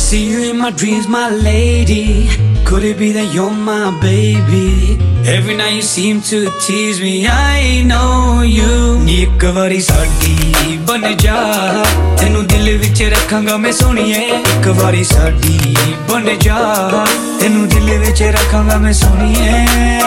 See you in my dreams, my lady. Could it be that you're my baby? Every night you seem to tease me. I know you. ਨੀ ਇੱਕ ਵਾਰੀ ਸਾਡੀ ਬਣ ਜਾ, ਤੈਨੂੰ ਦਿਲ ਵਿੱਚ ਰੱਖਾਂਗਾ ਮੈਂ ਸੋਹਣੀਏ। ਇੱਕ ਵਾਰੀ ਸਾਡੀ ਬਣ ਜਾ, ਤੈਨੂੰ ਦਿਲ ਵਿੱਚ ਰੱਖਾਂਗਾ ਮੈਂ ਸੋਹਣੀਏ।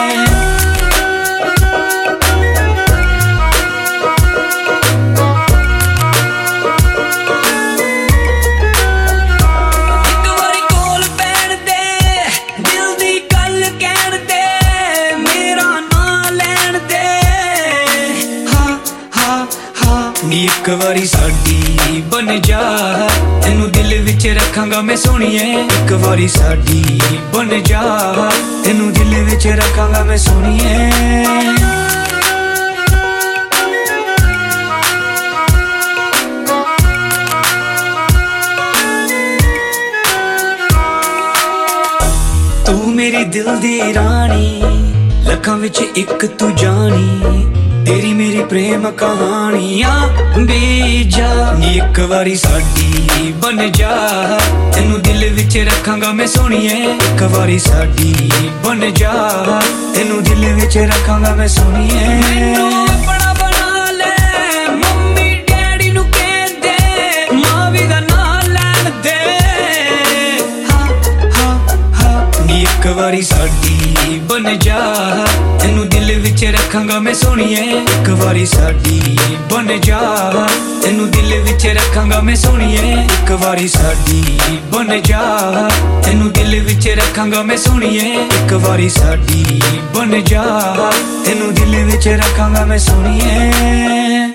ਨੀ ਇੱਕ ਵਾਰੀ ਸਾਡੀ ਬਣ ਜਾ, ਤੈਨੂੰ ਦਿਲ ਵਿੱਚ ਰੱਖਾਂਗਾ ਮੈਂ ਸੋਹਣੀਏ। ਇੱਕ ਵਾਰੀ ਸਾਡੀ ਬਣ ਜਾ, ਤੈਨੂੰ ਦਿਲ ਵਿੱਚ ਰੱਖਾਂਗਾ ਮੈਂ ਸੋਹਣੀਏ। ਤੂੰ ਮੇਰੀ ਦਿਲ ਦੀ ਰਾਣੀ, ਲੱਖਾਂ ਵਿੱਚ ਇੱਕ ਤੂੰ ਜਾਣੀ, तेरी मेरी प्रेम कहानियां बीजा। नी एक वारी साडी बन जा, तेनू दिल विच रखांगा मैं सोहणीए। एक वारी साडी बन जा, तेनू दिल विच रखांगा मैं सोहणीए। मैनू अपना बना ले, मम्मी डैडी नू कहंदे, मावी दा नाम लैण दे। नी एक वारी साडी बन जा, तेनू दिल विच रखांगा मैं सोहणीए। एक वारी साडी बन जा, तेनू दिल विच रखांगा मैं सोहणीए। एक वारी साडी बन जा, तेनू दिल विच रखांगा मैं सोहणीए। एक वारी साडी बन जा, तेनू दिल विच रखांगा मैं सोहणीए।